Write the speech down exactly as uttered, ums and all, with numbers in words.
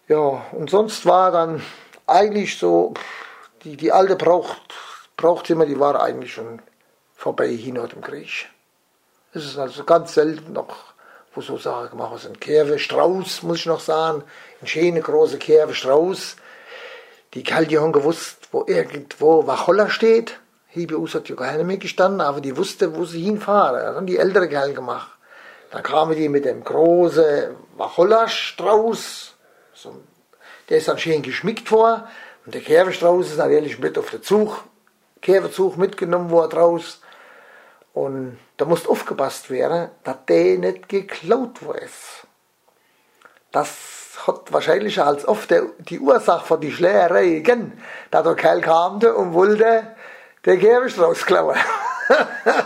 Ja, und sonst war dann eigentlich so, die, die alte Braucht, Brauchzimmer, die war eigentlich schon vorbei hin nach dem Krieg. Es ist also ganz selten noch, wo so Sachen gemacht sind. Kerwe, Strauß, muss ich noch sagen, eine schöne große Kerwe, Strauß. Die Kerl, die haben gewusst, wo irgendwo Wacholder steht. Hier bei uns hat ja keiner mehr gestanden, aber die wusste, wo sie hinfahren. Das haben die ältere Kerl gemacht. Dann kamen die mit dem großen Wacholderstrauß. So, der ist dann schön geschmückt vor. Und der Kerwestrauß ist natürlich mit auf den Zug, Kerwezug mitgenommen worden draus. Und da musste aufgepasst werden, dass der nicht geklaut worden ist. Das hat wahrscheinlich als oft der, die Ursache für die Schlägerei gegeben, dass der Kerl kam und wollte den Kerwestrauß klauen.